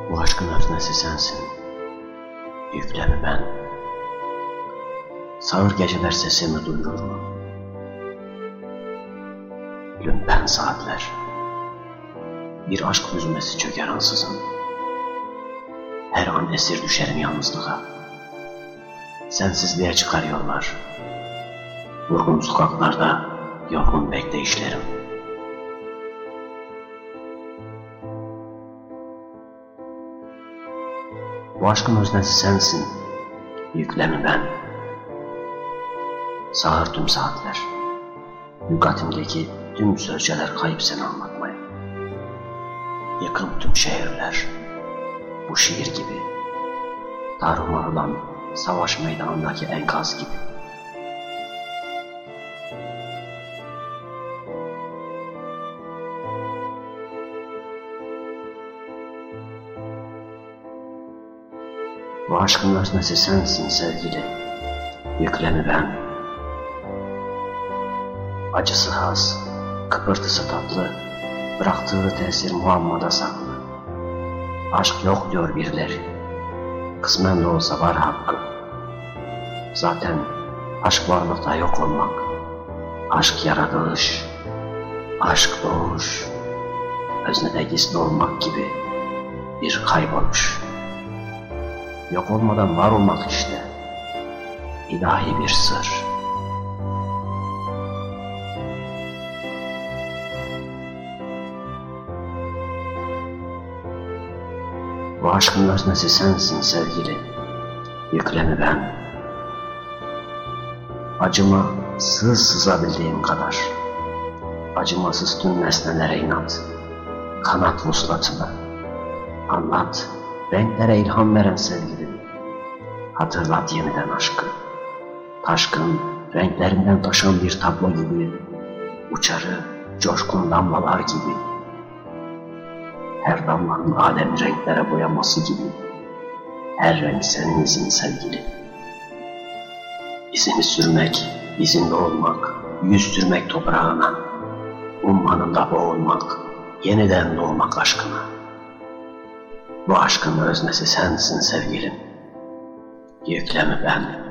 Bu aşkın öznesi sensin, yüklemi ben. Sağır geceler sesimi duyurur mu? Lümpen saatler, bir aşk hüzmesi çöker ansızın. Her an esir düşerim yalnızlığa. Sensizliğe çıkar yollar. Vurgun sokaklarda yorgun bekleyişlerim. Bu aşkın öznesi sensin, yüklemi ben. Sağır tüm saatler, lügatimdeki tüm sözceler kayıp seni anlatmaya. Yakın tüm şehirler, bu şiir gibi, tarumar olan savaş meydanındaki enkaz gibi. Bu aşkın öznesi sensin sevgili, yüklemi ben. Acısı has, kıpırtısı tatlı, bıraktığı tesir muammada saklı. Aşk yok diyor birileri, kısmen de olsa var hakkı. Zaten aşk varlıkta yok olmak, aşk yaratılış, aşk doğuş, öznede gizli olmak gibi bir kayboluş. Yok olmadan var olmak işte, ilahi bir sır. Bu aşkın öznesi sensin sevgili, yüklemi ben. Acıma sızabildiğim kadar, acımasız tüm nesnelere inat, kanat vuslatını, anlat, renklere ilham veren sevgilim. Hatırlat yeniden aşkı, taşkın, renklerinden taşan bir tablo gibi, uçarı, coşkun damlalar gibi. Her damlanın alemi renklere boyaması gibi, her renk senin izin sevgili. İzini sürmek, izinde olmak, yüz sürmek toprağına, ummanında boğulmak, yeniden doğmak aşkına. Bu aşkın öznesi sensin sevgilim, yüklemi ben.